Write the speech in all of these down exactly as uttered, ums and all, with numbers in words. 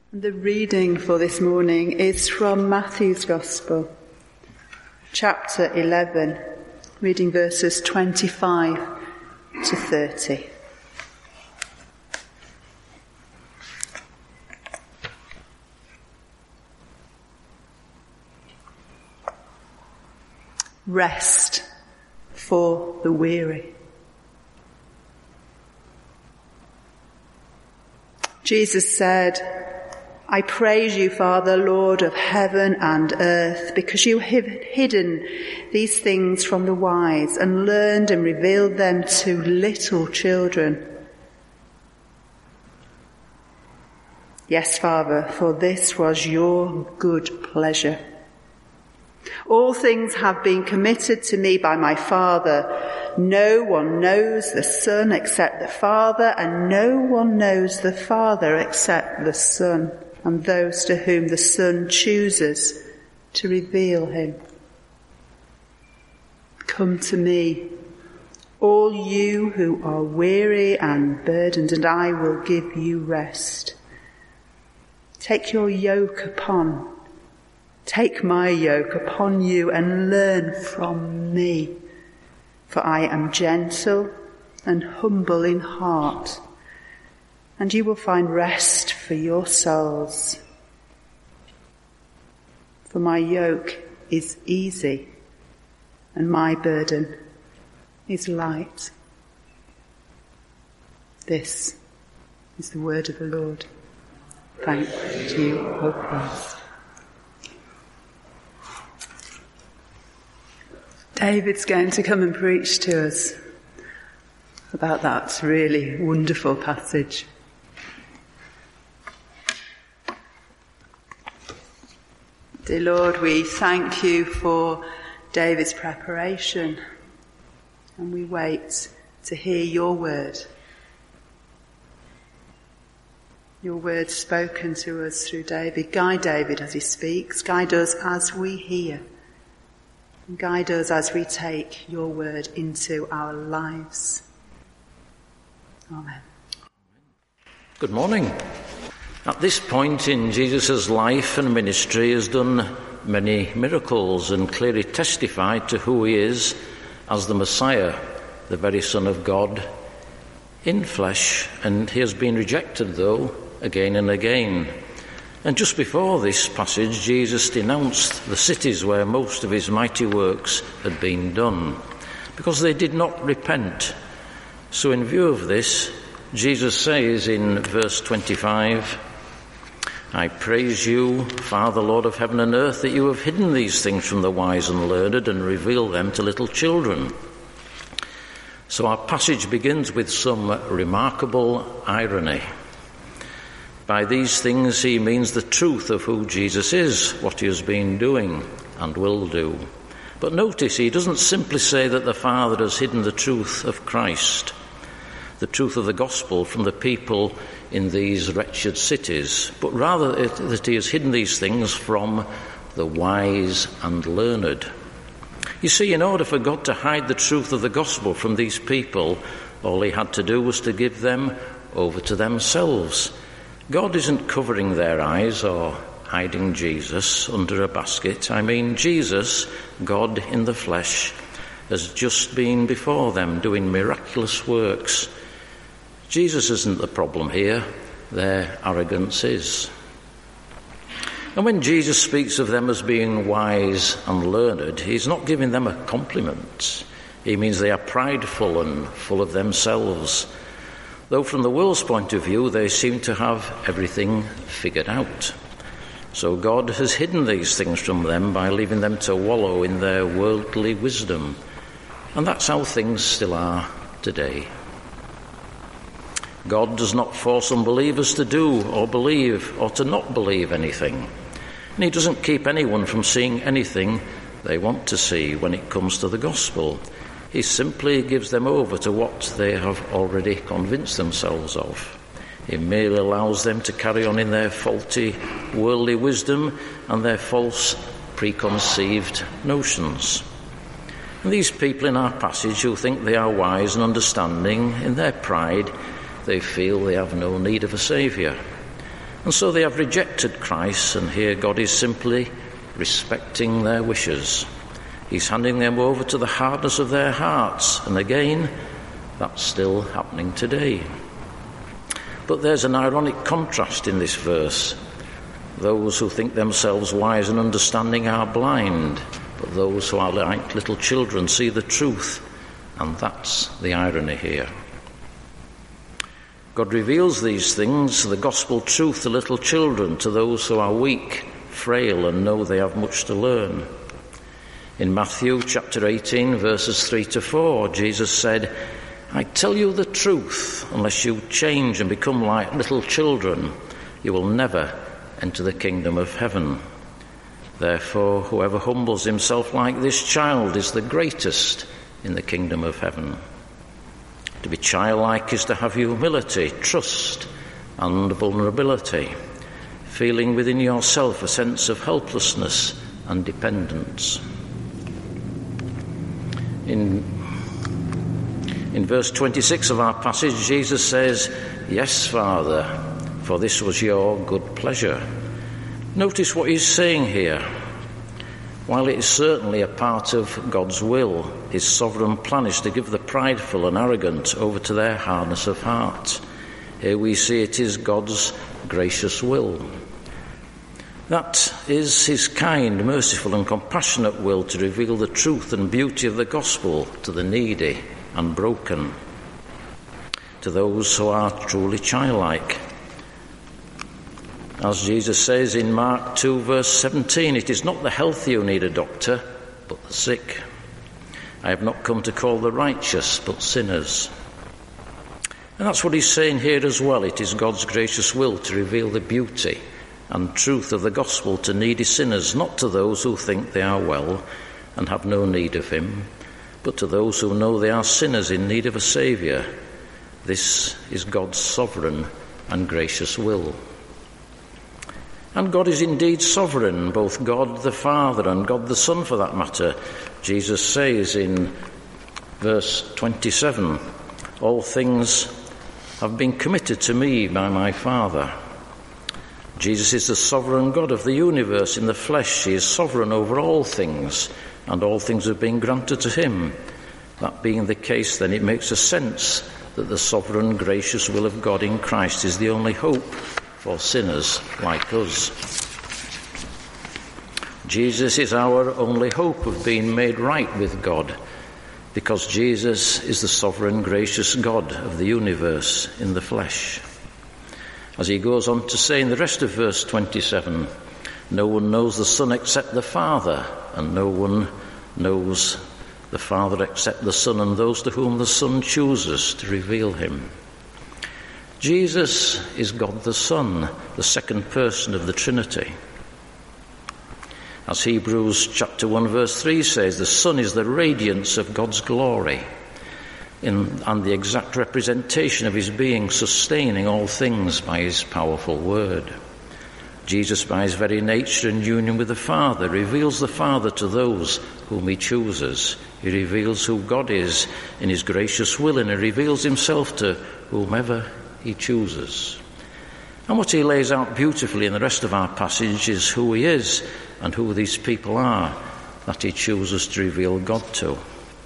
The reading for this morning is from Matthew's Gospel, chapter eleven, reading verses twenty-five to thirty. Rest for the weary. Jesus said, I praise you, Father, Lord of heaven and earth, because you have hidden these things from the wise and learned and revealed them to little children. Yes, Father, for this was your good pleasure. All things have been committed to me by my Father. No one knows the Son except the Father, and no one knows the Father except the Son, and those to whom the Son chooses to reveal him. Come to me, all you who are weary and burdened, and I will give you rest. Take your yoke upon, take my yoke upon you and learn from me, for I am gentle and humble in heart, and you will find rest for your souls. For my yoke is easy and my burden is light. This is the word of the Lord. Thanks to you, O Christ. David's going to come and preach to us about that really wonderful passage. Dear Lord, we thank you for David's preparation, and we wait to hear your word. Your word spoken to us through David. Guide David as he speaks. Guide us as we hear. And guide us as we take your word into our lives. Amen. Good morning. At this point in Jesus' life and ministry, he has done many miracles and clearly testified to who he is as the Messiah, the very Son of God, in flesh, and he has been rejected, though, again and again. And just before this passage, Jesus denounced the cities where most of his mighty works had been done, because they did not repent. So in view of this, Jesus says in verse twenty-five, I praise you, Father, Lord of heaven and earth, that you have hidden these things from the wise and learned and revealed them to little children. So our passage begins with some remarkable irony. By these things he means the truth of who Jesus is, what he has been doing and will do. But notice he doesn't simply say that the Father has hidden the truth of Christ, the truth of the gospel from the people in these wretched cities, but rather it, that he has hidden these things from the wise and learned. You see, in order for God to hide the truth of the gospel from these people, all he had to do was to give them over to themselves. God isn't covering their eyes or hiding Jesus under a basket. I mean, Jesus, God in the flesh, has just been before them doing miraculous works. Jesus isn't the problem here, their arrogance is. And when Jesus speaks of them as being wise and learned, he's not giving them a compliment. He means they are prideful and full of themselves, though from the world's point of view they seem to have everything figured out. So God has hidden these things from them by leaving them to wallow in their worldly wisdom. And that's how things still are today. God does not force unbelievers to do or believe or to not believe anything. And he doesn't keep anyone from seeing anything they want to see when it comes to the gospel. He simply gives them over to what they have already convinced themselves of. He merely allows them to carry on in their faulty worldly wisdom and their false preconceived notions. And these people in our passage who think they are wise and understanding, in their pride, they feel they have no need of a saviour. And so they have rejected Christ, and here God is simply respecting their wishes. He's handing them over to the hardness of their hearts, and again, that's still happening today. But there's an ironic contrast in this verse. Those who think themselves wise and understanding are blind, but those who are like little children see the truth, and that's the irony here. God reveals these things, the gospel truth, to little children, to those who are weak, frail, and know they have much to learn. In Matthew chapter eighteen, verses three to four, Jesus said, "I tell you the truth, unless you change and become like little children, you will never enter the kingdom of heaven. Therefore, whoever humbles himself like this child is the greatest in the kingdom of heaven." To be childlike is to have humility, trust, and vulnerability, feeling within yourself a sense of helplessness and dependence. In, in verse twenty-six of our passage, Jesus says, "Yes, Father, for this was your good pleasure." Notice what he's saying here. While it is certainly a part of God's will, his sovereign plan is to give the prideful and arrogant over to their hardness of heart. Here we see it is God's gracious will. That is his kind, merciful and compassionate will to reveal the truth and beauty of the gospel to the needy and broken, to those who are truly childlike. As Jesus says in Mark two, verse seventeen, "It is not the healthy who need a doctor, but the sick. I have not come to call the righteous, but sinners." And that's what he's saying here as well. It is God's gracious will to reveal the beauty and truth of the gospel to needy sinners, not to those who think they are well and have no need of him, but to those who know they are sinners in need of a saviour. This is God's sovereign and gracious will. And God is indeed sovereign, both God the Father and God the Son for that matter. Jesus says in verse twenty-seven, "All things have been committed to me by my Father." Jesus is the sovereign God of the universe in the flesh. He is sovereign over all things, and all things have been granted to him. That being the case, then it makes a sense that the sovereign, gracious will of God in Christ is the only hope for sinners like us. Jesus is our only hope of being made right with God, because Jesus is the sovereign, gracious God of the universe in the flesh. As he goes on to say in the rest of verse twenty-seven, "No one knows the Son except the Father, and no one knows the Father except the Son and those to whom the Son chooses to reveal him." Jesus is God the Son, the second person of the Trinity. As Hebrews chapter one verse three says, the Son is the radiance of God's glory in, and the exact representation of his being, sustaining all things by his powerful word. Jesus, by his very nature and union with the Father, reveals the Father to those whom he chooses. He reveals who God is in his gracious will, and he reveals himself to whomever he chooses. And what he lays out beautifully in the rest of our passage is who he is and who these people are that he chooses to reveal God to.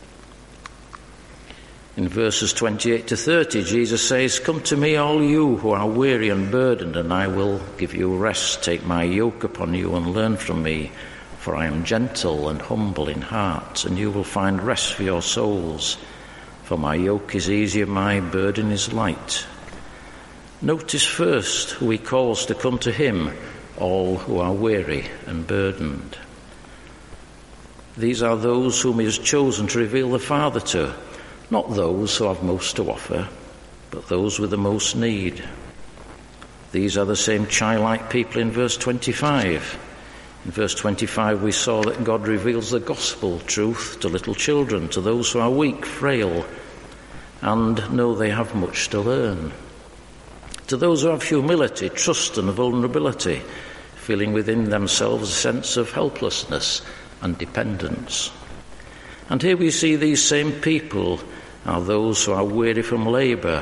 In verses twenty-eight to thirty, Jesus says, "Come to me, all you who are weary and burdened, and I will give you rest. Take my yoke upon you and learn from me, for I am gentle and humble in heart, and you will find rest for your souls. For my yoke is easy and my burden is light." Notice first who he calls to come to him, all who are weary and burdened. These are those whom he has chosen to reveal the Father to, not those who have most to offer, but those with the most need. These are the same childlike people in verse twenty-five. In verse twenty-five we saw that God reveals the gospel truth to little children, to those who are weak, frail, and know they have much to learn. To those who have humility, trust and vulnerability, feeling within themselves a sense of helplessness and dependence. And here we see these same people are those who are weary from labour,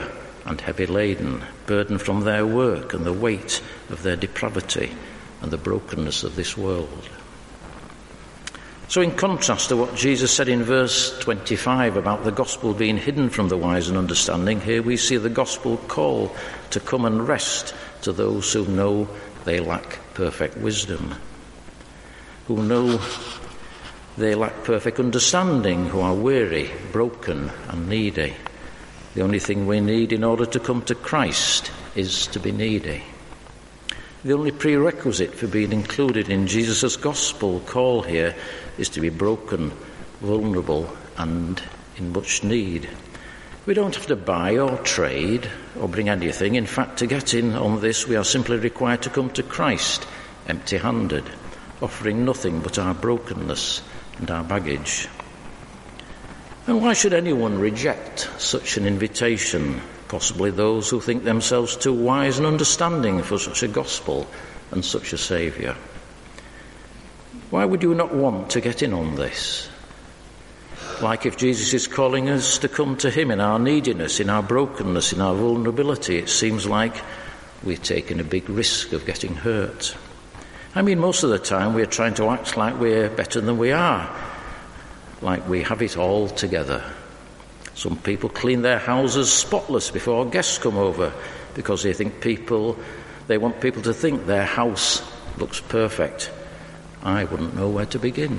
and heavy laden, burdened from their work and the weight of their depravity and the brokenness of this world. So in contrast to what Jesus said in verse twenty-five about the gospel being hidden from the wise and understanding, here we see the gospel call to come and rest to those who know they lack perfect wisdom, who know they lack perfect understanding, who are weary, broken and needy. The only thing we need in order to come to Christ is to be needy. The only prerequisite for being included in Jesus' gospel call here is to be broken, vulnerable, and in much need. We don't have to buy or trade or bring anything. In fact, to get in on this, we are simply required to come to Christ empty-handed, offering nothing but our brokenness and our baggage. And why should anyone reject such an invitation? Possibly those who think themselves too wise and understanding for such a gospel and such a saviour. Why would you not want to get in on this? Like if Jesus is calling us to come to him in our neediness, in our brokenness, in our vulnerability, it seems like we're taking a big risk of getting hurt. I mean, most of the time we're trying to act like we're better than we are, like we have it all together. Some people clean their houses spotless before guests come over because they think people, they want people to think their house looks perfect. I wouldn't know where to begin.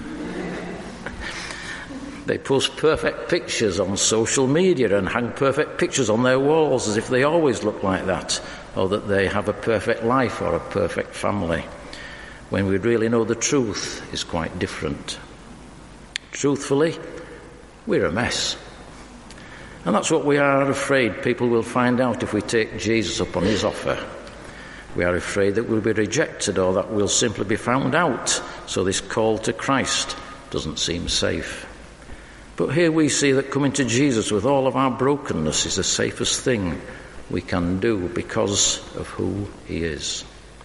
They post perfect pictures on social media and hang perfect pictures on their walls as if they always look like that, or that they have a perfect life or a perfect family, when we really know the truth is quite different. Truthfully, we're a mess. And that's what we are afraid people will find out if we take Jesus up on his offer. We are afraid that we'll be rejected or that we'll simply be found out, so this call to Christ doesn't seem safe. But here we see that coming to Jesus with all of our brokenness is the safest thing we can do because of who he is.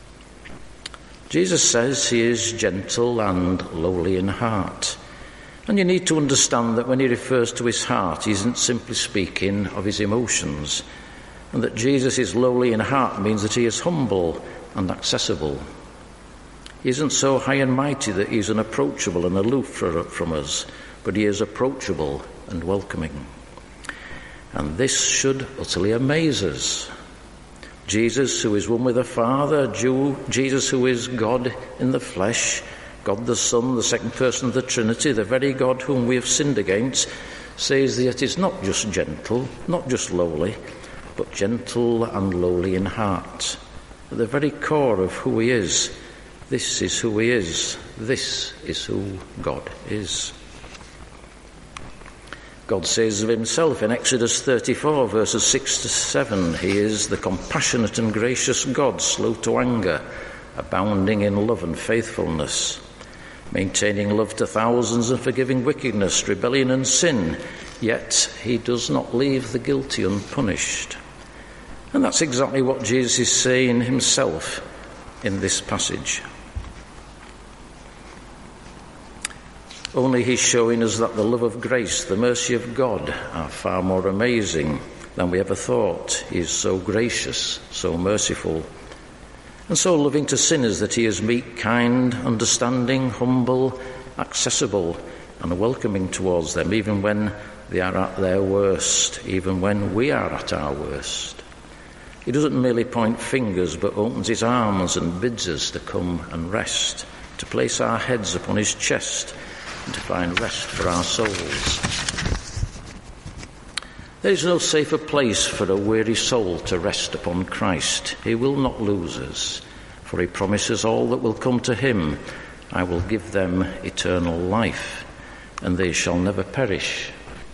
Jesus says he is gentle and lowly in heart. And you need to understand that when he refers to his heart, he isn't simply speaking of his emotions, and that Jesus is lowly in heart means that he is humble and accessible. He isn't so high and mighty that he's unapproachable and aloof from us, but he is approachable and welcoming. And this should utterly amaze us. Jesus, who is one with the Father, Jesus, who is God in the flesh, God the Son, the second person of the Trinity, the very God whom we have sinned against, says that he is not just gentle, not just lowly, but gentle and lowly in heart. At the very core of who he is, this is who he is. This is who God is. God says of himself in Exodus thirty-four, verses six to seven, he is the compassionate and gracious God, slow to anger, abounding in love and faithfulness, maintaining love to thousands and forgiving wickedness, rebellion and sin, yet he does not leave the guilty unpunished. And that's exactly what Jesus is saying himself in this passage. Only he's showing us that the love of grace, the mercy of God, are far more amazing than we ever thought. He is so gracious, so merciful, and so loving to sinners that he is meek, kind, understanding, humble, accessible, and welcoming towards them, even when they are at their worst, even when we are at our worst. He doesn't merely point fingers, but opens his arms and bids us to come and rest, to place our heads upon his chest, and to find rest for our souls. There is no safer place for a weary soul to rest upon Christ. He will not lose us, for he promises all that will come to him. I will give them eternal life, and they shall never perish.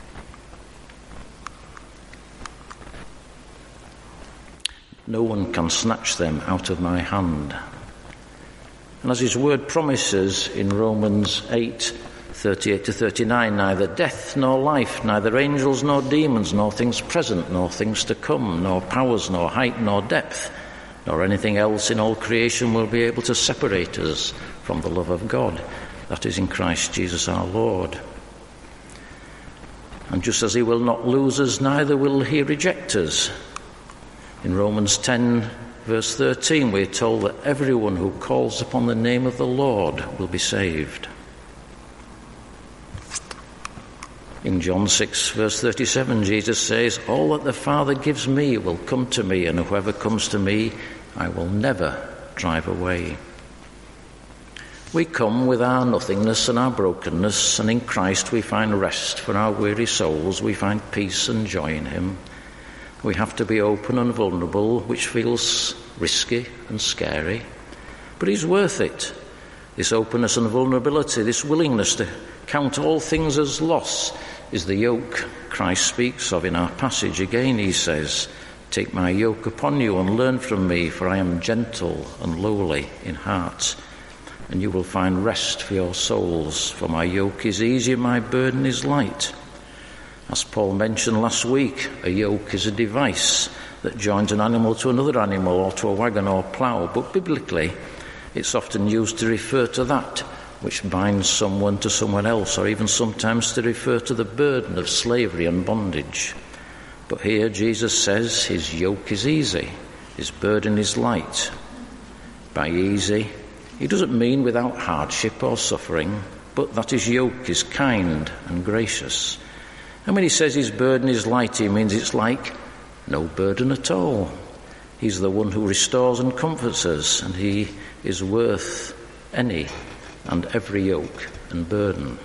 No one can snatch them out of my hand. And as his word promises in Romans eight, thirty-eight to thirty-nine, neither death nor life, neither angels nor demons, nor things present, nor things to come, nor powers, nor height, nor depth, nor anything else in all creation will be able to separate us from the love of God that is in Christ Jesus our Lord. And just as he will not lose us, neither will he reject us. In Romans ten, verse thirteen, we're told that everyone who calls upon the name of the Lord will be saved. In John six, verse thirty-seven, Jesus says, all that the Father gives me will come to me, and whoever comes to me, I will never drive away. We come with our nothingness and our brokenness, and in Christ we find rest for our weary souls. We find peace and joy in him. We have to be open and vulnerable, which feels risky and scary, but he's worth it. This openness and vulnerability, this willingness to count all things as loss, is the yoke Christ speaks of in our passage. Again he says, take my yoke upon you and learn from me, for I am gentle and lowly in heart, and you will find rest for your souls. For my yoke is easy and my burden is light. As Paul mentioned last week, a yoke is a device that joins an animal to another animal or to a wagon or plough, but biblically it's often used to refer to that which binds someone to someone else, or even sometimes to refer to the burden of slavery and bondage. But here Jesus says his yoke is easy, his burden is light. By easy, he doesn't mean without hardship or suffering, but that his yoke is kind and gracious. And when he says his burden is light, he means it's like no burden at all. He's the one who restores and comforts us, and he is worth any and every yoke and burden.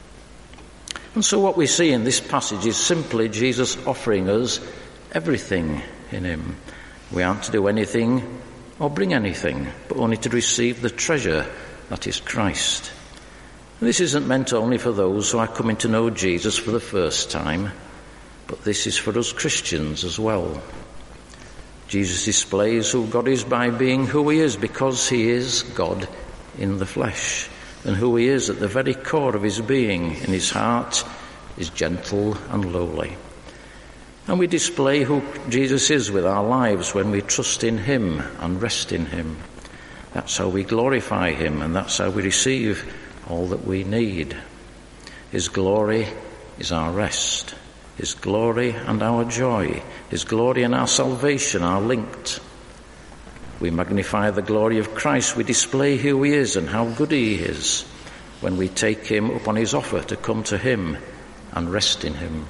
And so what we see in this passage is simply Jesus offering us everything in him. We aren't to do anything or bring anything, but only to receive the treasure that is Christ. And this isn't meant only for those who are coming to know Jesus for the first time, but this is for us Christians as well. Jesus displays who God is by being who he is, because he is God in the flesh, and who he is at the very core of his being. In his heart is gentle and lowly. And we display who Jesus is with our lives when we trust in him and rest in him. That's how we glorify him, and that's how we receive all that we need. His glory is our rest. His glory and our joy. His glory and our salvation are linked. We magnify the glory of Christ. We display who he is and how good he is when we take him up on his offer to come to him and rest in him.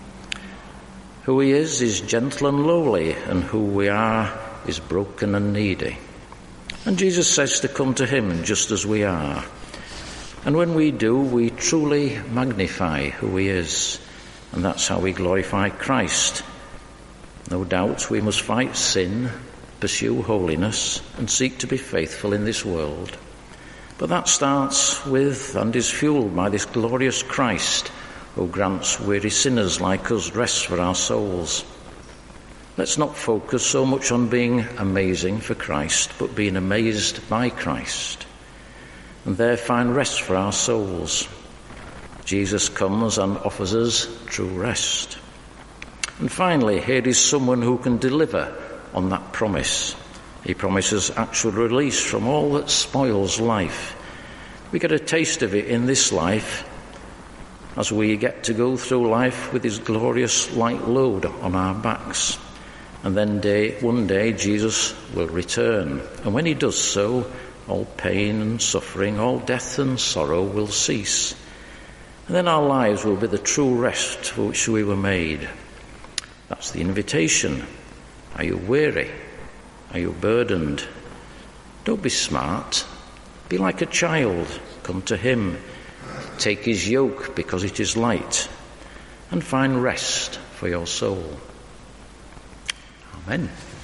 Who he is is gentle and lowly, and who we are is broken and needy. And Jesus says to come to him just as we are. And when we do, we truly magnify who he is. And that's how we glorify Christ. No doubt we must fight sin, pursue holiness, and seek to be faithful in this world. But that starts with and is fueled by this glorious Christ who grants weary sinners like us rest for our souls. Let's not focus so much on being amazing for Christ, but being amazed by Christ, and there find rest for our souls. Jesus comes and offers us true rest. And finally, here is someone who can deliver on that promise. He promises actual release from all that spoils life. We get a taste of it in this life as we get to go through life with his glorious light load on our backs. And then day, one day Jesus will return. And when he does so, all pain and suffering, all death and sorrow will cease. And then our lives will be the true rest for which we were made. That's the invitation. Are you weary? Are you burdened? Don't be smart. Be like a child. Come to him. Take his yoke because it is light, and find rest for your soul. Amen.